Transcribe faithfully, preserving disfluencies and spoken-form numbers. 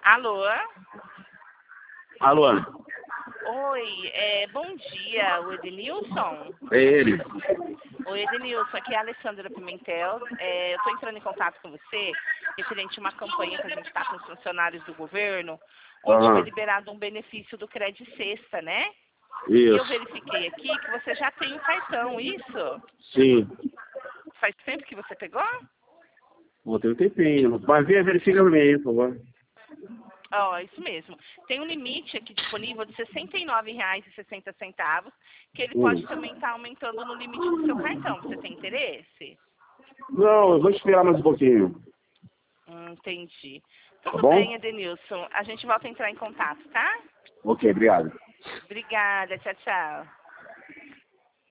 Alô? Alô? Oi, é, bom dia, o Edenilson? É ele. Oi, Edenilson, aqui é a Alessandra Pimentel. É, eu estou entrando em contato com você referente a uma campanha que a gente está com os funcionários do governo, onde Aham. foi liberado um benefício do Cred Sexta, né? E eu Isso. verifiquei aqui que você já tem o cartão, isso? Sim. Faz tempo que você pegou? Vou ter um tempinho. Mas vem, verifica pra mim aí, por favor. Ó, isso mesmo. Tem um limite aqui disponível de sessenta e nove reais e sessenta centavos, que ele Hum. pode também estar aumentando no limite do seu cartão. Você tem interesse? Não, eu vou esperar mais um pouquinho. Hum, entendi. Tá Tudo bom? bem, Edenilson. A gente volta a entrar em contato, tá? Ok, obrigado. Obrigada. Tchau, tchau.